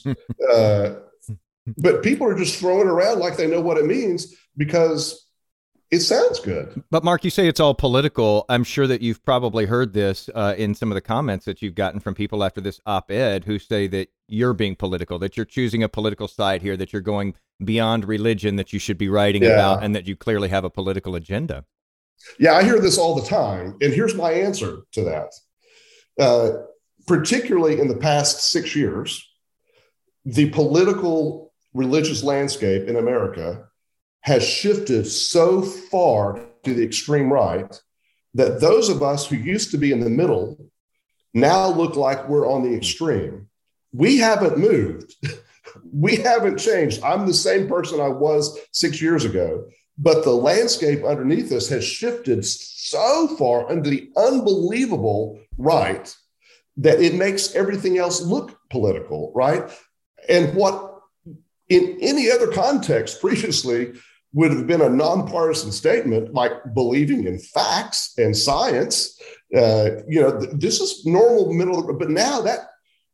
But people are just throwing it around like they know what it means because it sounds good. But Mark, you say it's all political. I'm sure that you've probably heard this in some of the comments that you've gotten from people after this op-ed who say that you're being political, that you're choosing a political side here, that you're going beyond religion, that you should be writing about, and that you clearly have a political agenda. Yeah, I hear this all the time. And here's my answer to that. Particularly in the past 6 years, the political religious landscape in America has shifted so far to the extreme right that those of us who used to be in the middle now look like we're on the extreme. We haven't moved. We haven't changed. I'm the same person I was 6 years ago, but the landscape underneath us has shifted so far into the unbelievable right that it makes everything else look political, right? And what in any other context previously would have been a nonpartisan statement, like believing in facts and science, this is normal middle, but now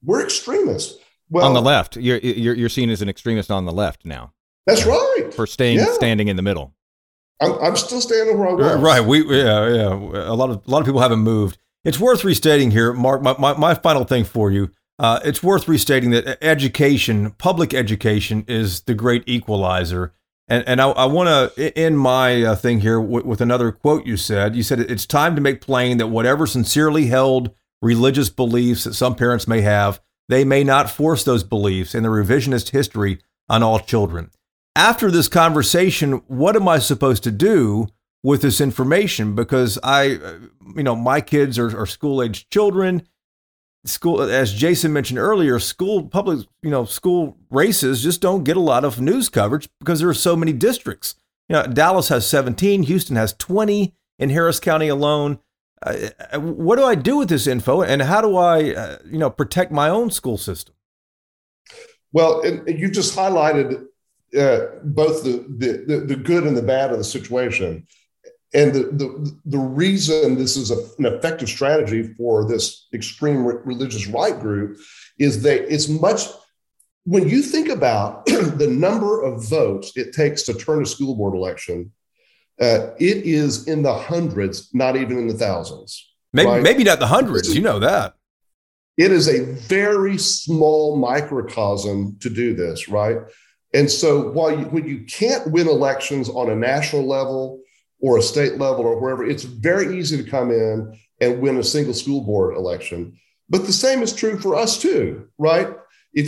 we're extremists. Well, on the left, you're seen as an extremist on the left now. That's right. For standing in the middle. I'm still standing where I was. Right. A lot of people haven't moved. It's worth restating here, Mark. My final thing for you. It's worth restating that education, public education, is the great equalizer. And I want to end my thing here with another quote you said. You said it's time to make plain that whatever sincerely held religious beliefs that some parents may have, they may not force those beliefs in the revisionist history on all children. After this conversation, what am I supposed to do with this information? Because my kids are school-aged children. School, as Jason mentioned earlier, school races just don't get a lot of news coverage because there are so many districts. Dallas has 17, Houston has 20 in Harris County alone. What do I do with this info, and how do I, protect my own school system? Well, and you just highlighted both the good and the bad of the situation. And the reason this is an effective strategy for this extreme religious right group is that it's much, when you think about the number of votes it takes to turn a school board election, it is in the hundreds, not even in the thousands. Maybe not the hundreds, you know that. It is a very small microcosm to do this, right? And so when you can't win elections on a national level or a state level or wherever, it's very easy to come in and win a single school board election. But the same is true for us too, right? If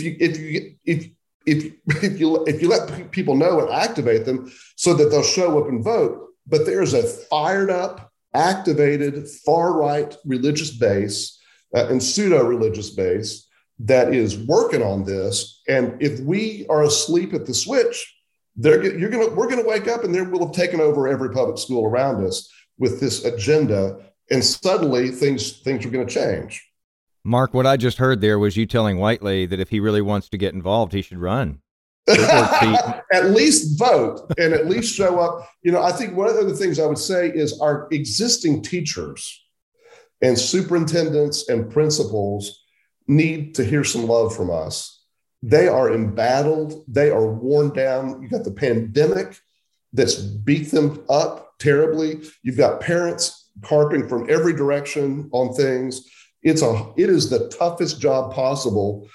you let people know and activate them so that they'll show up and vote, but there's a fired up, activated, far right religious base and pseudo religious base that is working on this. And if we are asleep at the switch, we're going to wake up and we'll have taken over every public school around us with this agenda. And suddenly things are going to change. Mark, what I just heard there was you telling Whiteley that if he really wants to get involved, he should run. At least vote and at least show up. I think one of the things I would say is our existing teachers and superintendents and principals need to hear some love from us. They are embattled. They are worn down. You've got the pandemic that's beat them up terribly. You've got parents carping from every direction on things. It is the toughest job possible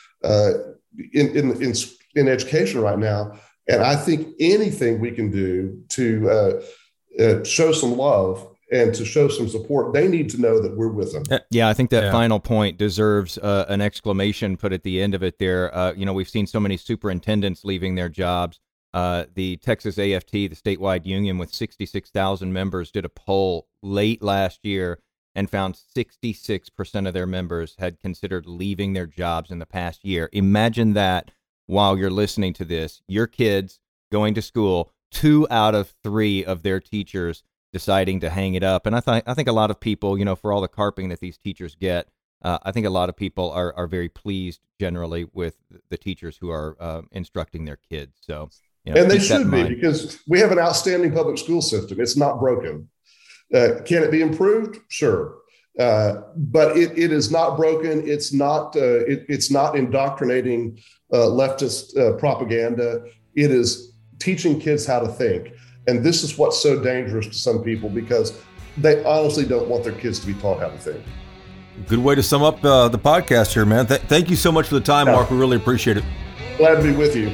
in education right now. And I think anything we can do to show some love and to show some support, they need to know that we're with them. Yeah, I think that final point deserves an exclamation put at the end of it there. We've seen so many superintendents leaving their jobs. The Texas AFT, the statewide union with 66,000 members, did a poll late last year and found 66% of their members had considered leaving their jobs in the past year. Imagine that while you're listening to this, your kids going to school, 2 out of 3 of their teachers deciding to hang it up. And I think a lot of people, for all the carping that these teachers get, I think a lot of people are very pleased generally with the teachers who are instructing their kids. So, and they should be, because we have an outstanding public school system. It's not broken. Can it be improved? Sure. But it is not broken. It's not indoctrinating leftist propaganda. It is teaching kids how to think. And this is what's so dangerous to some people, because they honestly don't want their kids to be taught how to think. Good way to sum up the podcast here, man. Thank you so much for the time, Mark. We really appreciate it. Glad to be with you.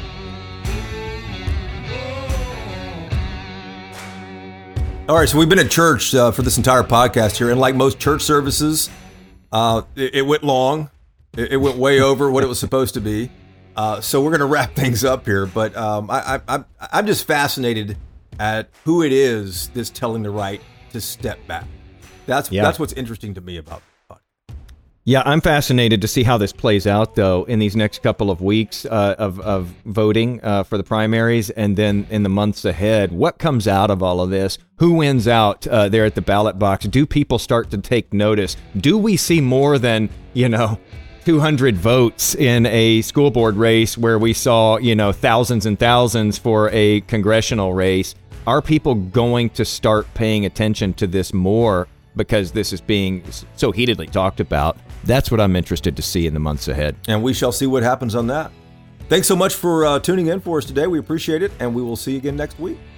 All right, so we've been at church for this entire podcast here, and like most church services, it went long. It went way over what it was supposed to be. So we're going to wrap things up here, but I'm just fascinated at who it is that's telling the right to step back. That's what's interesting to me about the podcast. Yeah, I'm fascinated to see how this plays out, though, in these next couple of weeks of voting for the primaries, and then in the months ahead. What comes out of all of this? Who wins out there at the ballot box? Do people start to take notice? Do we see more than, 200 votes in a school board race where we saw, thousands and thousands for a congressional race? Are people going to start paying attention to this more because this is being so heatedly talked about? That's what I'm interested to see in the months ahead. And we shall see what happens on that. Thanks so much for tuning in for us today. We appreciate it, and we will see you again next week.